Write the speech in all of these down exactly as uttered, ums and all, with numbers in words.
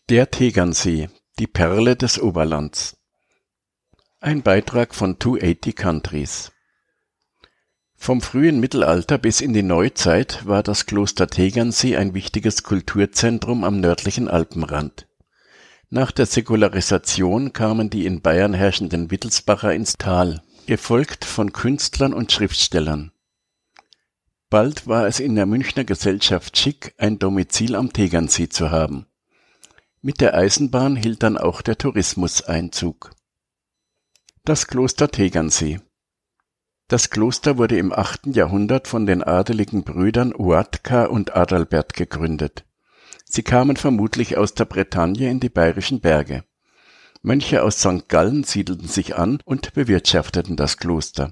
Der Tegernsee, die Perle des Oberlands. Ein Beitrag von zweihundertachtzig Countries. Vom frühen Mittelalter bis in die Neuzeit war das Kloster Tegernsee ein wichtiges Kulturzentrum am nördlichen Alpenrand. Nach der Säkularisation kamen die in Bayern herrschenden Wittelsbacher ins Tal, gefolgt von Künstlern und Schriftstellern. Bald war es in der Münchner Gesellschaft schick, ein Domizil am Tegernsee zu haben. Mit der Eisenbahn hielt dann auch der Tourismus Einzug. Das Kloster Tegernsee. Das Kloster wurde im achten Jahrhundert von den adeligen Brüdern Oatka und Adalbert gegründet. Sie kamen vermutlich aus der Bretagne in die Bayerischen Berge. Mönche aus Sankt Gallen siedelten sich an und bewirtschafteten das Kloster.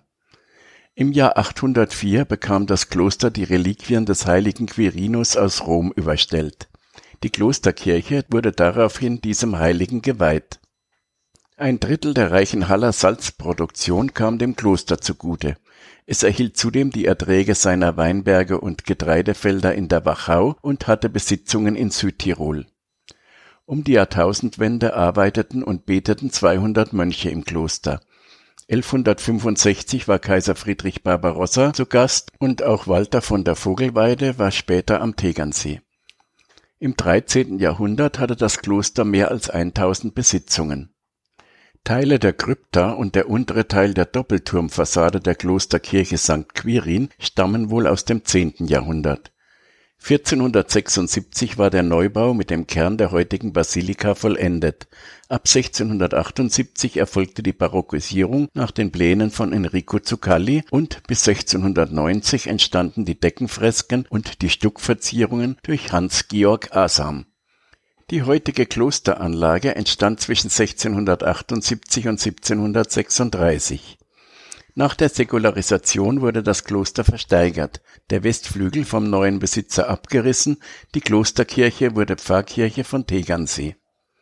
Im Jahr achthundertvier bekam das Kloster die Reliquien des heiligen Quirinus aus Rom überstellt. Die Klosterkirche wurde daraufhin diesem Heiligen geweiht. Ein Drittel der Reichenhaller Salzproduktion kam dem Kloster zugute. Es erhielt zudem die Erträge seiner Weinberge und Getreidefelder in der Wachau und hatte Besitzungen in Südtirol. Um die Jahrtausendwende arbeiteten und beteten zweihundert Mönche im Kloster. elfhundertfünfundsechzig war Kaiser Friedrich Barbarossa zu Gast und auch Walter von der Vogelweide war später am Tegernsee. Im dreizehnten Jahrhundert hatte das Kloster mehr als eintausend Besitzungen. Teile der Krypta und der untere Teil der Doppelturmfassade der Klosterkirche Sankt Quirin stammen wohl aus dem zehnten Jahrhundert. vierzehnhundertsechsundsiebzig war der Neubau mit dem Kern der heutigen Basilika vollendet. Ab sechzehnhundertachtundsiebzig erfolgte die Barockisierung nach den Plänen von Enrico Zuccalli und bis sechzehnhundertneunzig entstanden die Deckenfresken und die Stuckverzierungen durch Hans-Georg Asam. Die heutige Klosteranlage entstand zwischen sechzehnhundertachtundsiebzig und siebzehnhundertsechsunddreißig. Nach der Säkularisation wurde das Kloster versteigert, der Westflügel vom neuen Besitzer abgerissen, die Klosterkirche wurde Pfarrkirche von Tegernsee.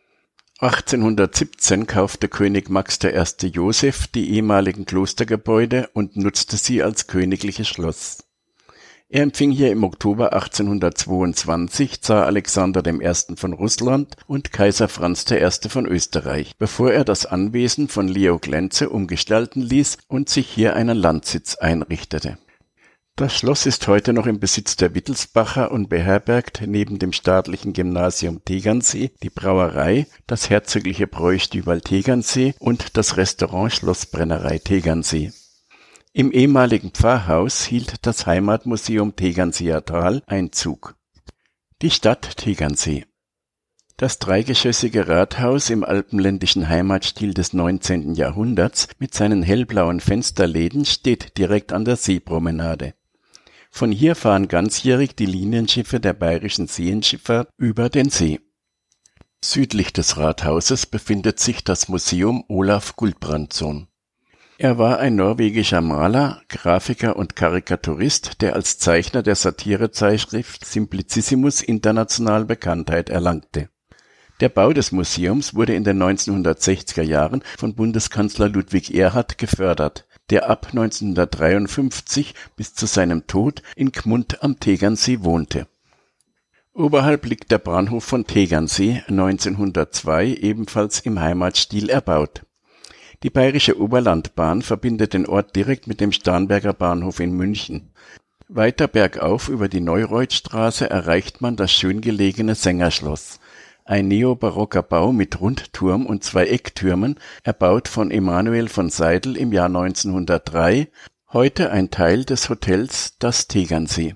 achtzehnhundertsiebzehn kaufte König Max der Erste Joseph die ehemaligen Klostergebäude und nutzte sie als königliches Schloss. Er empfing hier im Oktober achtzehnhundertzweiundzwanzig Zar Alexander der Erste von Russland und Kaiser Franz der Erste von Österreich, bevor er das Anwesen von Leo Klenze umgestalten ließ und sich hier einen Landsitz einrichtete. Das Schloss ist heute noch im Besitz der Wittelsbacher und beherbergt neben dem staatlichen Gymnasium Tegernsee die Brauerei, das herzogliche Bräustübal Tegernsee und das Restaurant Schlossbrennerei Tegernsee. Im ehemaligen Pfarrhaus hielt das Heimatmuseum Tegernseer Tal Einzug. Die Stadt Tegernsee. Das dreigeschossige Rathaus im alpenländischen Heimatstil des neunzehnten Jahrhunderts mit seinen hellblauen Fensterläden steht direkt an der Seepromenade. Von hier fahren ganzjährig die Linienschiffe der Bayerischen Seenschifffahrt über den See. Südlich des Rathauses befindet sich das Museum Olaf Guldbrandsson. Er war ein norwegischer Maler, Grafiker und Karikaturist, der als Zeichner der Satirezeitschrift Simplicissimus international Bekanntheit erlangte. Der Bau des Museums wurde in den neunzehnhundertsechziger Jahren von Bundeskanzler Ludwig Erhard gefördert, der ab neunzehnhundertdreiundfünfzig bis zu seinem Tod in Gmund am Tegernsee wohnte. Oberhalb liegt der Bahnhof von Tegernsee, neunzehnhundertzwei ebenfalls im Heimatstil erbaut. Die Bayerische Oberlandbahn verbindet den Ort direkt mit dem Starnberger Bahnhof in München. Weiter bergauf über die Neureuthstraße erreicht man das schön gelegene Sängerschloss, ein neobarocker Bau mit Rundturm und zwei Ecktürmen, erbaut von Emanuel von Seidel im Jahr neunzehnhundertdrei, heute ein Teil des Hotels Das Tegernsee.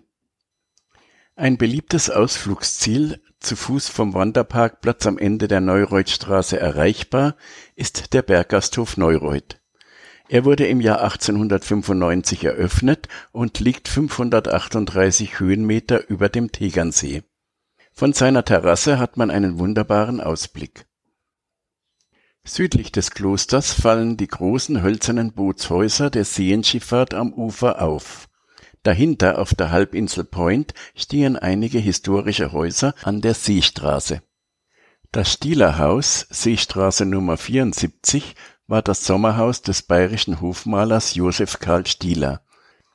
Ein beliebtes Ausflugsziel, zu Fuß vom Wanderparkplatz am Ende der Neureuthstraße erreichbar, ist der Berggasthof Neureuth. Er wurde im Jahr achtzehnhundertfünfundneunzig eröffnet und liegt fünfhundertachtunddreißig Höhenmeter über dem Tegernsee. Von seiner Terrasse hat man einen wunderbaren Ausblick. Südlich des Klosters fallen die großen hölzernen Bootshäuser der Seenschifffahrt am Ufer auf. Dahinter auf der Halbinsel Point stehen einige historische Häuser an der Seestraße. Das Stielerhaus, Seestraße Nummer vierundsiebzig, war das Sommerhaus des bayerischen Hofmalers Joseph Karl Stieler.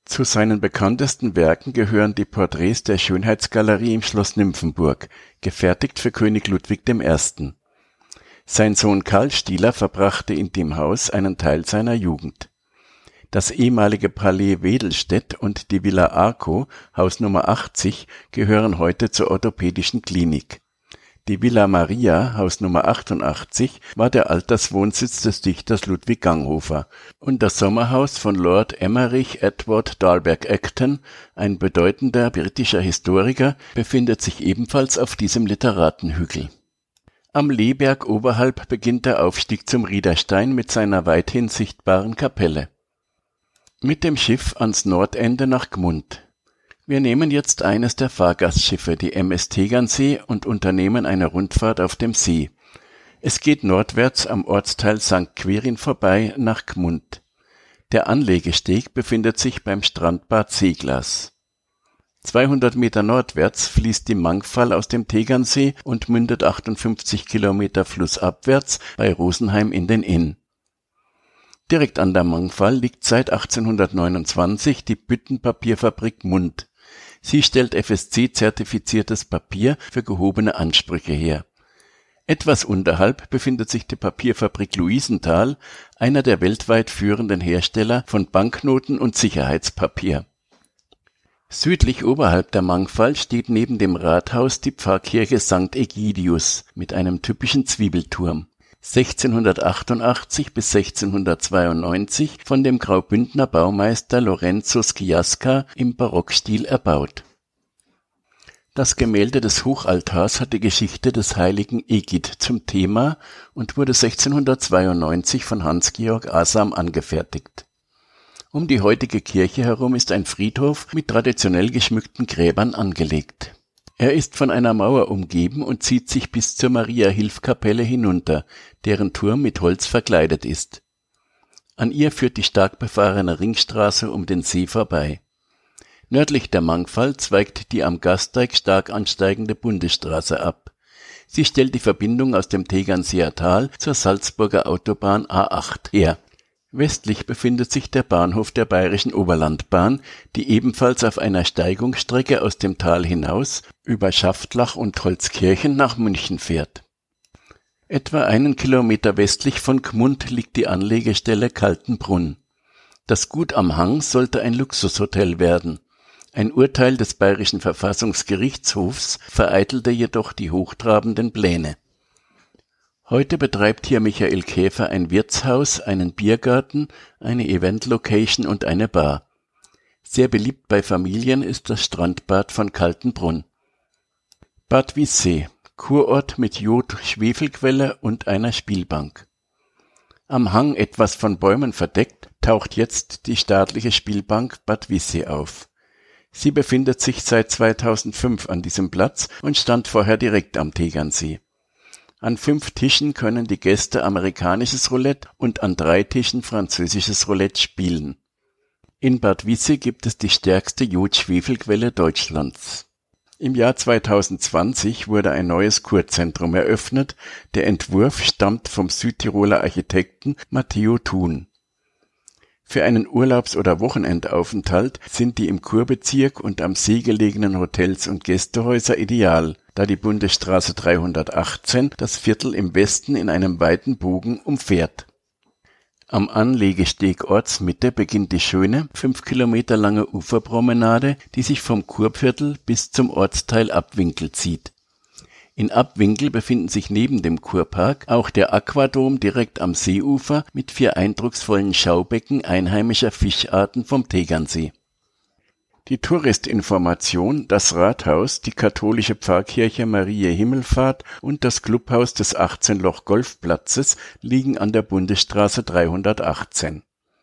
Zu seinen bekanntesten Werken gehören die Porträts der Schönheitsgalerie im Schloss Nymphenburg, gefertigt für König Ludwig der Erste. Sein Sohn Karl Stieler verbrachte in dem Haus einen Teil seiner Jugend. Das ehemalige Palais Wedelstedt und die Villa Arco, Haus Nummer achtzig, gehören heute zur Orthopädischen Klinik. Die Villa Maria, Haus Nummer achtundachtzig, war der Alterswohnsitz des Dichters Ludwig Ganghofer, und das Sommerhaus von Lord Emmerich Edward Dalberg Acton, ein bedeutender britischer Historiker, befindet sich ebenfalls auf diesem Literatenhügel. Am Lehberg oberhalb beginnt der Aufstieg zum Riederstein mit seiner weithin sichtbaren Kapelle. Mit dem Schiff ans Nordende nach Gmund. Wir nehmen jetzt eines der Fahrgastschiffe, die M S Tegernsee, und unternehmen eine Rundfahrt auf dem See. Es geht nordwärts am Ortsteil Sankt Quirin vorbei nach Gmund. Der Anlegesteg befindet sich beim Strandbad Seeglas. zweihundert Meter nordwärts fließt die Mangfall aus dem Tegernsee und mündet achtundfünfzig Kilometer flussabwärts bei Rosenheim in den Inn. Direkt an der Mangfall liegt seit achtzehnhundertneunundzwanzig die Büttenpapierfabrik Mund. Sie stellt F S C-zertifiziertes Papier für gehobene Ansprüche her. Etwas unterhalb befindet sich die Papierfabrik Luisenthal, einer der weltweit führenden Hersteller von Banknoten und Sicherheitspapier. Südlich oberhalb der Mangfall steht neben dem Rathaus die Pfarrkirche Sankt Egidius mit einem typischen Zwiebelturm. sechzehnhundertachtundachtzig bis sechzehnhundertzweiundneunzig von dem Graubündner Baumeister Lorenzo Sciasca im Barockstil erbaut. Das Gemälde des Hochaltars hat die Geschichte des heiligen Egid zum Thema und wurde sechzehnhundertzweiundneunzig von Hans-Georg Asam angefertigt. Um die heutige Kirche herum ist ein Friedhof mit traditionell geschmückten Gräbern angelegt. Er ist von einer Mauer umgeben und zieht sich bis zur Maria-Hilf-Kapelle hinunter, deren Turm mit Holz verkleidet ist. An ihr führt die stark befahrene Ringstraße um den See vorbei. Nördlich der Mangfall zweigt die am Gasteig stark ansteigende Bundesstraße ab. Sie stellt die Verbindung aus dem Tegernseer Tal zur Salzburger Autobahn A acht her. Westlich befindet sich der Bahnhof der Bayerischen Oberlandbahn, die ebenfalls auf einer Steigungsstrecke aus dem Tal hinaus über Schaftlach und Holzkirchen nach München fährt. Etwa einen Kilometer westlich von Gmund liegt die Anlegestelle Kaltenbrunn. Das Gut am Hang sollte ein Luxushotel werden. Ein Urteil des Bayerischen Verfassungsgerichtshofs vereitelte jedoch die hochtrabenden Pläne. Heute betreibt hier Michael Käfer ein Wirtshaus, einen Biergarten, eine Event-Location und eine Bar. Sehr beliebt bei Familien ist das Strandbad von Kaltenbrunn. Bad Wiessee, Kurort mit Jod-Schwefelquelle und einer Spielbank. Am Hang, etwas von Bäumen verdeckt, taucht jetzt die staatliche Spielbank Bad Wiessee auf. Sie befindet sich seit zweitausendfünf an diesem Platz und stand vorher direkt am Tegernsee. An fünf Tischen können die Gäste amerikanisches Roulette und an drei Tischen französisches Roulette spielen. In Bad Wiessee gibt es die stärkste Jod-Schwefelquelle Deutschlands. Im Jahr zweitausendzwanzig wurde ein neues Kurzentrum eröffnet. Der Entwurf stammt vom Südtiroler Architekten Matteo Thun. Für einen Urlaubs- oder Wochenendaufenthalt sind die im Kurbezirk und am See gelegenen Hotels und Gästehäuser ideal, da die Bundesstraße dreihundertachtzehn das Viertel im Westen in einem weiten Bogen umfährt. Am Anlegesteg Ortsmitte beginnt die schöne, fünf Kilometer lange Uferpromenade, die sich vom Kurviertel bis zum Ortsteil Abwinkel zieht. In Abwinkel befinden sich neben dem Kurpark auch der Aquadom direkt am Seeufer mit vier eindrucksvollen Schaubecken einheimischer Fischarten vom Tegernsee. Die Touristinformation, das Rathaus, die katholische Pfarrkirche Mariä Himmelfahrt und das Clubhaus des achtzehn-Loch-Golfplatzes liegen an der Bundesstraße dreihundertachtzehn.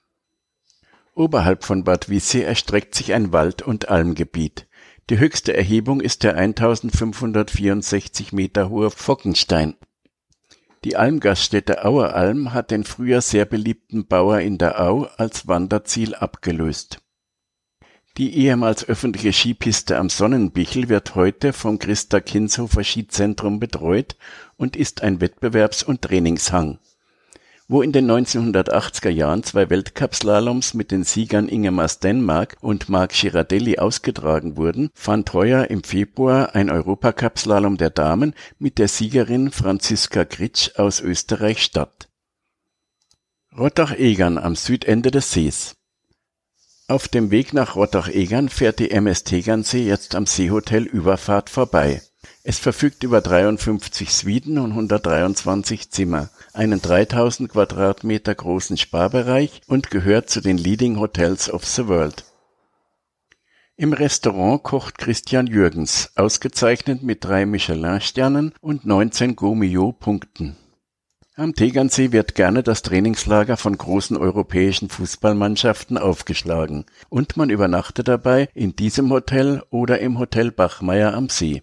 Oberhalb von Bad Wiessee erstreckt sich ein Wald- und Almgebiet. Die höchste Erhebung ist der eintausendfünfhundertvierundsechzig Meter hohe Fockenstein. Die Almgaststätte Aueralm hat den früher sehr beliebten Bauer in der Au als Wanderziel abgelöst. Die ehemals öffentliche Skipiste am Sonnenbichel wird heute vom Christa-Kinshofer Skizentrum betreut und ist ein Wettbewerbs- und Trainingshang. Wo in den neunzehnhundertachtziger Jahren zwei Weltcup-Slaloms mit den Siegern Ingemar Stenmark und Marc Girardelli ausgetragen wurden, fand heuer im Februar ein Europacup-Slalom der Damen mit der Siegerin Franziska Gritsch aus Österreich statt. Rottach-Egern am Südende des Sees. Auf dem Weg nach Rottach-Egern fährt die M S Tegernsee jetzt am Seehotel Überfahrt vorbei. Es verfügt über dreiundfünfzig Suiten und hundertdreiundzwanzig Zimmer, einen dreitausend Quadratmeter großen Spa-Bereich und gehört zu den Leading Hotels of the World. Im Restaurant kocht Christian Jürgens, ausgezeichnet mit drei Michelin-Sternen und neunzehn Gault-Millau-Punkten. Am Tegernsee wird gerne das Trainingslager von großen europäischen Fußballmannschaften aufgeschlagen und man übernachtet dabei in diesem Hotel oder im Hotel Bachmeier am See.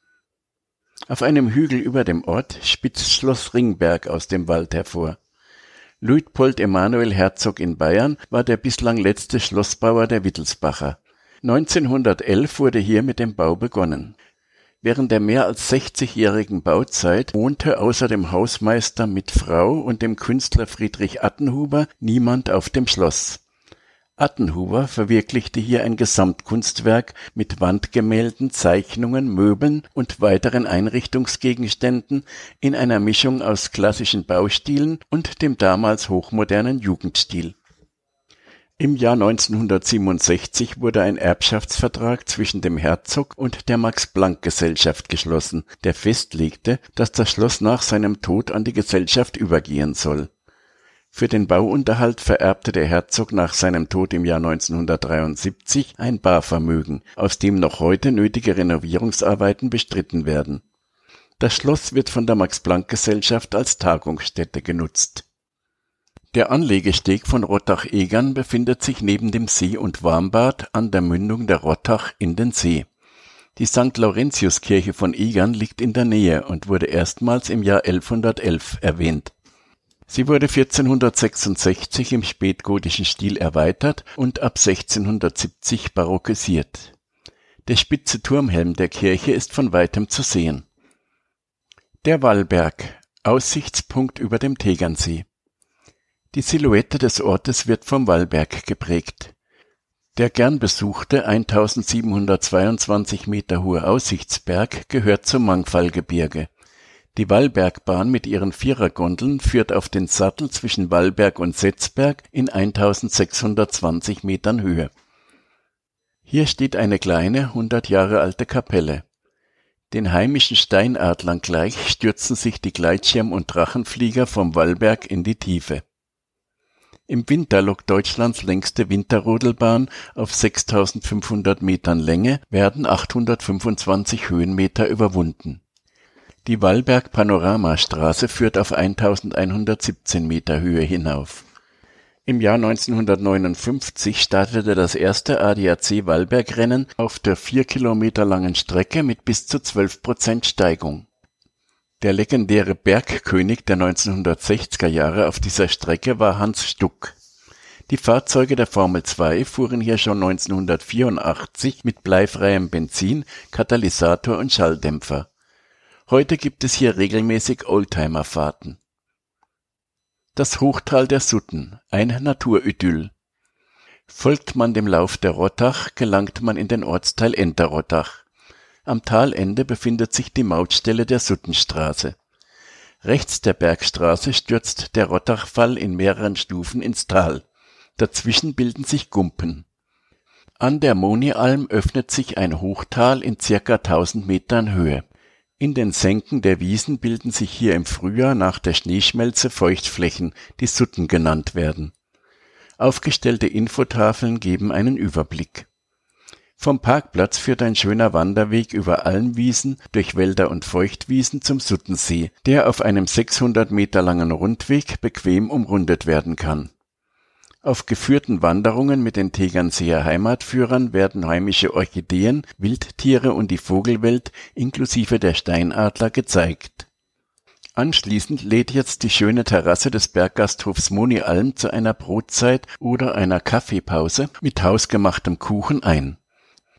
Auf einem Hügel über dem Ort spitzt Schloss Ringberg aus dem Wald hervor. Luitpold Emanuel Herzog in Bayern war der bislang letzte Schlossbauer der Wittelsbacher. neunzehnhundertelf wurde hier mit dem Bau begonnen. Während der mehr als sechzigjährigen Bauzeit wohnte außer dem Hausmeister mit Frau und dem Künstler Friedrich Attenhuber niemand auf dem Schloss. Attenhuber verwirklichte hier ein Gesamtkunstwerk mit Wandgemälden, Zeichnungen, Möbeln und weiteren Einrichtungsgegenständen in einer Mischung aus klassischen Baustilen und dem damals hochmodernen Jugendstil. Im Jahr neunzehnhundertsiebenundsechzig wurde ein Erbschaftsvertrag zwischen dem Herzog und der Max-Planck-Gesellschaft geschlossen, der festlegte, dass das Schloss nach seinem Tod an die Gesellschaft übergehen soll. Für den Bauunterhalt vererbte der Herzog nach seinem Tod im Jahr neunzehnhundertdreiundsiebzig ein Barvermögen, aus dem noch heute nötige Renovierungsarbeiten bestritten werden. Das Schloss wird von der Max-Planck-Gesellschaft als Tagungsstätte genutzt. Der Anlegesteg von Rottach-Egern befindet sich neben dem See- und Warmbad an der Mündung der Rottach in den See. Die Sankt Laurentius-Kirche von Egern liegt in der Nähe und wurde erstmals im Jahr elfhundertelf erwähnt. Sie wurde vierzehnhundertsechsundsechzig im spätgotischen Stil erweitert und ab sechzehnhundertsiebzig barockisiert. Der spitze Turmhelm der Kirche ist von weitem zu sehen. Der Wallberg, Aussichtspunkt über dem Tegernsee. Die Silhouette des Ortes wird vom Wallberg geprägt. Der gern besuchte eintausendsiebenhundertzweiundzwanzig Meter hohe Aussichtsberg gehört zum Mangfallgebirge. Die Wallbergbahn mit ihren Vierergondeln führt auf den Sattel zwischen Wallberg und Setzberg in eintausendsechshundertzwanzig Metern Höhe. Hier steht eine kleine, hundert Jahre alte Kapelle. Den heimischen Steinadlern gleich stürzen sich die Gleitschirm- und Drachenflieger vom Wallberg in die Tiefe. Im Winter lockt Deutschlands längste Winterrodelbahn auf sechstausendfünfhundert Metern Länge, werden achthundertfünfundzwanzig Höhenmeter überwunden. Die Wallberg-Panoramastraße führt auf eintausendeinhundertsiebzehn Meter Höhe hinauf. Im Jahr neunzehnhundertneunundfünfzig startete das erste A D A C-Wallbergrennen auf der vier Kilometer langen Strecke mit bis zu zwölf Prozent Steigung. Der legendäre Bergkönig der neunzehnhundertsechziger Jahre auf dieser Strecke war Hans Stuck. Die Fahrzeuge der Formel zwei fuhren hier schon neunzehnhundertvierundachtzig mit bleifreiem Benzin, Katalysator und Schalldämpfer. Heute gibt es hier regelmäßig Oldtimer-Fahrten. Das Hochtal der Sutten, ein Naturidyll. Folgt man dem Lauf der Rottach, gelangt man in den Ortsteil Enterrottach. Am Talende befindet sich die Mautstelle der Suttenstraße. Rechts der Bergstraße stürzt der Rottachfall in mehreren Stufen ins Tal. Dazwischen bilden sich Gumpen. An der Monialm öffnet sich ein Hochtal in circa tausend Metern Höhe. In den Senken der Wiesen bilden sich hier im Frühjahr nach der Schneeschmelze Feuchtflächen, die Sutten genannt werden. Aufgestellte Infotafeln geben einen Überblick. Vom Parkplatz führt ein schöner Wanderweg über Almwiesen, durch Wälder und Feuchtwiesen zum Suttensee, der auf einem sechshundert Meter langen Rundweg bequem umrundet werden kann. Auf geführten Wanderungen mit den Tegernseer Heimatführern werden heimische Orchideen, Wildtiere und die Vogelwelt inklusive der Steinadler gezeigt. Anschließend lädt jetzt die schöne Terrasse des Berggasthofs Monialm zu einer Brotzeit oder einer Kaffeepause mit hausgemachtem Kuchen ein.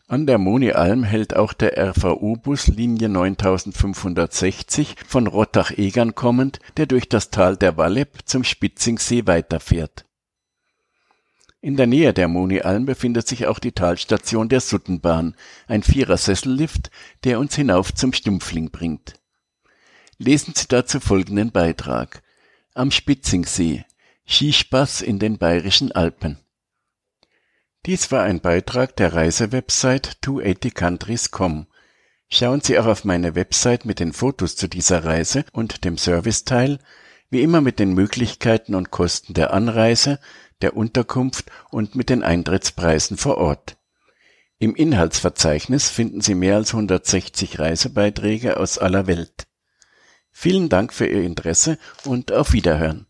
An der Moni-Alm hält auch der R V U-Bus Linie neuntausendfünfhundertsechzig von Rottach-Egern kommend, der durch das Tal der Walleb zum Spitzingsee weiterfährt. In der Nähe der Moni-Alm befindet sich auch die Talstation der Suttenbahn, ein Vierer-Sessellift, der uns hinauf zum Stumpfling bringt. Lesen Sie dazu folgenden Beitrag: Am Spitzingsee – Skispaß in den Bayerischen Alpen. Dies war ein Beitrag der Reisewebsite zweihundert countries punkt com. Schauen Sie auch auf meine Website mit den Fotos zu dieser Reise und dem Serviceteil, wie immer mit den Möglichkeiten und Kosten der Anreise, der Unterkunft und mit den Eintrittspreisen vor Ort. Im Inhaltsverzeichnis finden Sie mehr als hundertsechzig Reisebeiträge aus aller Welt. Vielen Dank für Ihr Interesse und auf Wiederhören.